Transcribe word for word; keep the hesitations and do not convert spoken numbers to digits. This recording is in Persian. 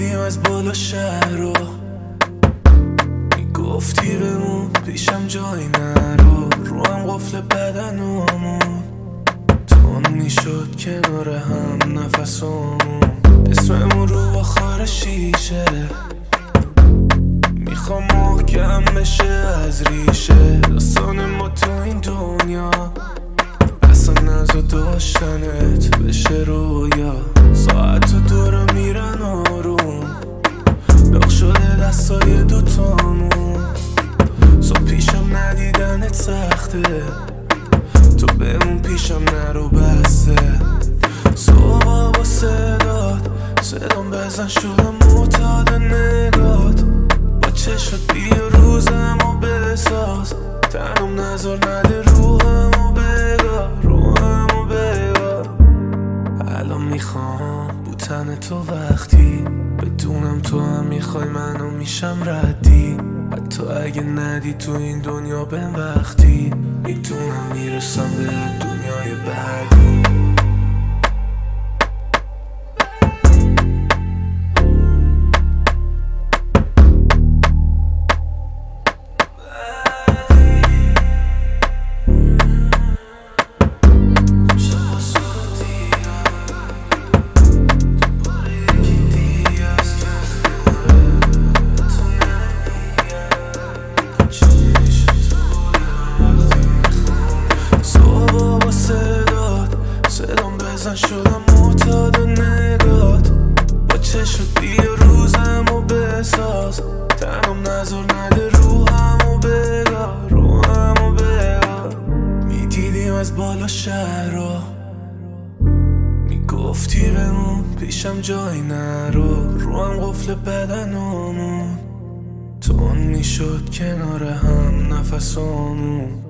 میدیدیم از بالا شهر رو، میگفتی بمون پیشم جایی نرو، رو هم قفل بدنامون تون میشد کنار هم نفسامون، اسممون رو آخر شیشه، میخوام محکم بشه از ریشه داستان ما تو این دنیا، اصلا نزا داشتنت بشه رویا، ساعت و دورا میرن آروم، داغ شده دستای دوتامون، صبح پیشم ندیدنت سخته، تو بمون پیشم نرو بسته، صبح با صدات صدام بزن شدم معتاد نگات، با چشات بیا روزمو بساز، تنم نزار نده روحمو بگار، روحمو بگار. الان میخوام بودن تو وقتی بدونم تو هم میخوای منو میشم ردی، حتی اگه ندی تو این دنیا بهم وقتی، میدونم میرسم به دنیای بعدی. بزن شدم معتاد نگات، با چشت بیا روزمو بساز، تنم نزار نده روحمو بگار، روحمو بگار. میدیدیم از بالا شهر رو، میگفتی بمون پیشم جایی نرو، رو هم قفل بدنامون تون میشد کنار هم نفسامون،